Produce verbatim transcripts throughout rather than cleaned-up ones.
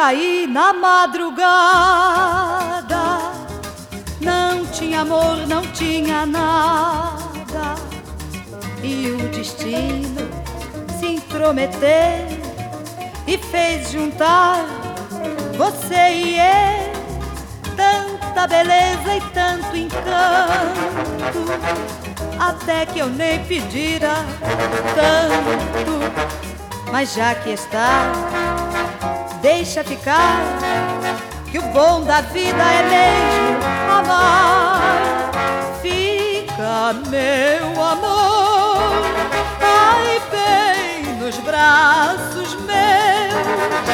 aí na madrugada não tinha amor, não tinha nada, e o destino se intrometeu e fez juntar você e eu. Tanta beleza e tanto encanto, até que eu nem pedira tanto. Mas já que está, deixa ficar, que o bom da vida é mesmo amar. Fica, meu amor, ai bem nos braços meus,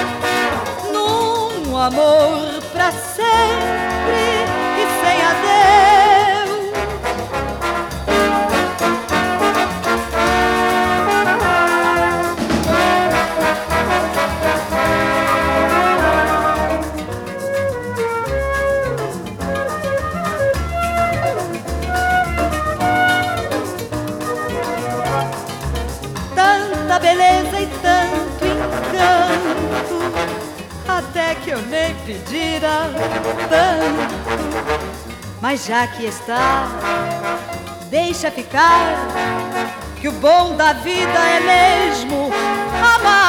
num amor pra sempre e sem adeus. Tanta beleza e tanto encanto, até que eu nem pedira tanto. Mas já que está, deixa ficar, que o bom da vida é mesmo amar.